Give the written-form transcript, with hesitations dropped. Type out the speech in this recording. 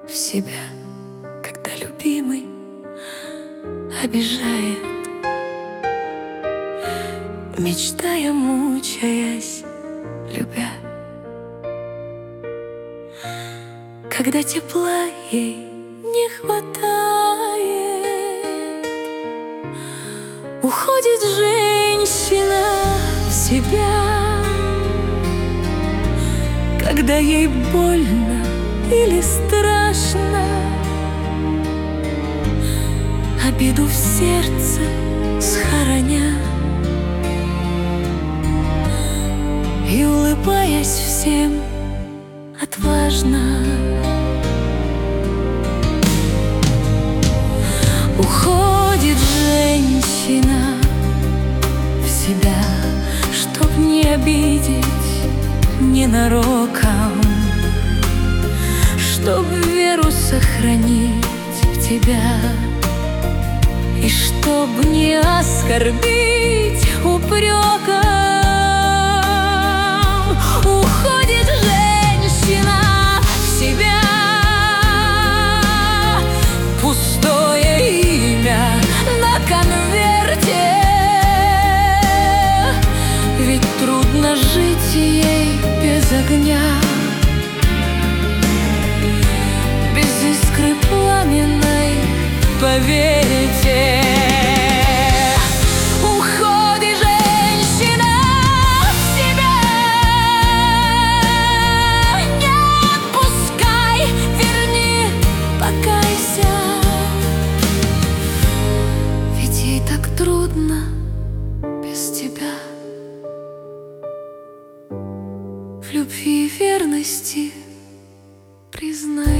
в себя, когда любимый обижает, мечтая, мучаясь, любя. Когда тепла ей не хватает, уходит женщина в себя. Когда ей больно или страшно, обиду в сердце схороня, и, улыбаясь всем, отважно уходит женщина в себя, чтоб не обидеть ненароком, чтоб веру сохранить в тебя, и чтоб не оскорбить упреком. Уходит женщина в себя, пустое имя на конверте, ведь трудно жить ей без огня, без искры пламенной, поверьте. Уходит женщина в себя, не отпускай, верни, покайся, ведь ей так трудно без тебя. В любви и верности признай.